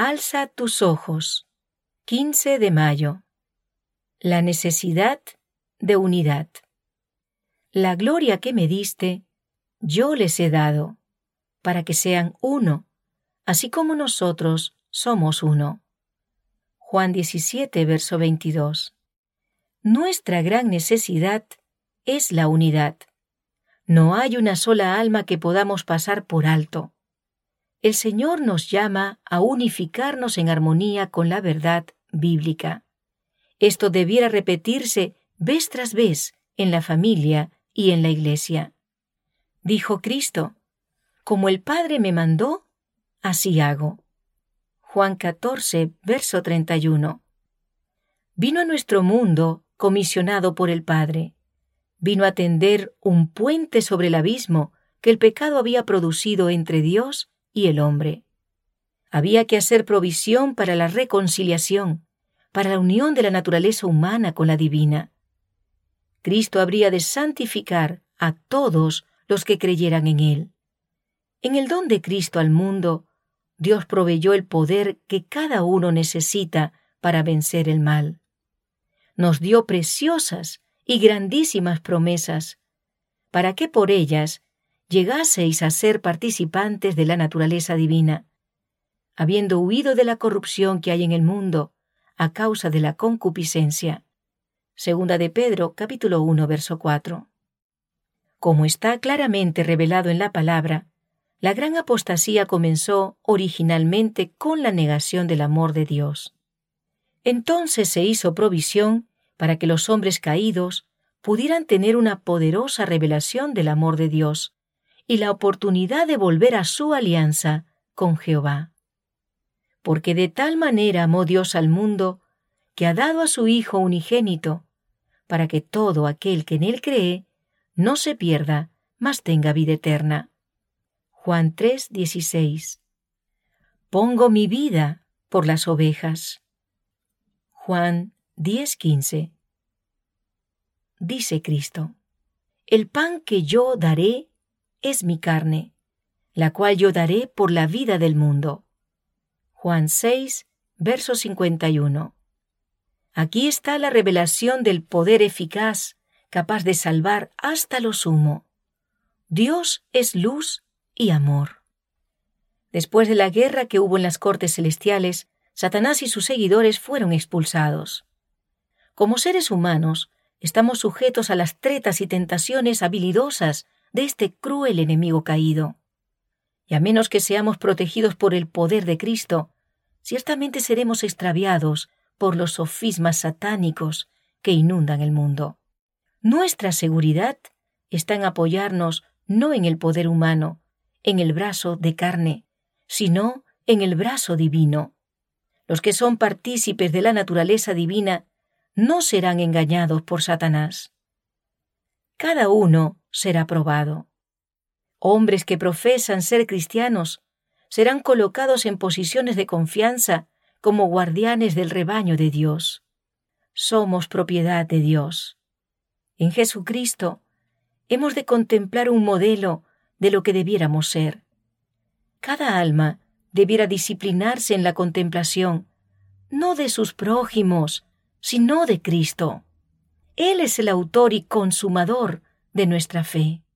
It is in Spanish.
Alza tus ojos. 15 de mayo. La necesidad de unidad. La gloria que me diste, yo les he dado, para que sean uno, así como nosotros somos uno. Juan 17, verso 22. Nuestra gran necesidad es la unidad. No hay una sola alma que podamos pasar por alto. El Señor nos llama a unificarnos en armonía con la verdad bíblica. Esto debiera repetirse vez tras vez en la familia y en la iglesia. Dijo Cristo: como el Padre me mandó, así hago. Juan 14, verso 31. Vino a nuestro mundo comisionado por el Padre. Vino a tender un puente sobre el abismo que el pecado había producido entre Dios y el hombre. Había que hacer provisión para la reconciliación, para la unión de la naturaleza humana con la divina. Cristo habría de santificar a todos los que creyeran en Él. En el don de Cristo al mundo, Dios proveyó el poder que cada uno necesita para vencer el mal. Nos dio preciosas y grandísimas promesas, para que por ellas llegaseis a ser participantes de la naturaleza divina, habiendo huido de la corrupción que hay en el mundo a causa de la concupiscencia. Segunda de Pedro, capítulo 1, verso 4. Como está claramente revelado en la palabra, la gran apostasía comenzó originalmente con la negación del amor de Dios. Entonces se hizo provisión para que los hombres caídos pudieran tener una poderosa revelación del amor de Dios y la oportunidad de volver a su alianza con Jehová. Porque de tal manera amó Dios al mundo, que ha dado a su Hijo unigénito, para que todo aquel que en Él cree no se pierda, mas tenga vida eterna. Juan 3, 16. Pongo mi vida por las ovejas. Juan 10, 15. Dice Cristo: el pan que yo daré es mi carne, la cual yo daré por la vida del mundo. Juan 6, verso 51. Aquí está la revelación del poder eficaz, capaz de salvar hasta lo sumo. Dios es luz y amor. Después de la guerra que hubo en las cortes celestiales, Satanás y sus seguidores fueron expulsados. Como seres humanos, estamos sujetos a las tretas y tentaciones habilidosas de este cruel enemigo caído. Y a menos que seamos protegidos por el poder de Cristo, ciertamente seremos extraviados por los sofismas satánicos que inundan el mundo. Nuestra seguridad está en apoyarnos no en el poder humano, en el brazo de carne, sino en el brazo divino. Los que son partícipes de la naturaleza divina no serán engañados por Satanás. Cada uno será probado. Hombres que profesan ser cristianos serán colocados en posiciones de confianza como guardianes del rebaño de Dios. Somos propiedad de Dios. En Jesucristo hemos de contemplar un modelo de lo que debiéramos ser. Cada alma debiera disciplinarse en la contemplación, no de sus prójimos, sino de Cristo. Él es el autor y consumador de nuestra fe.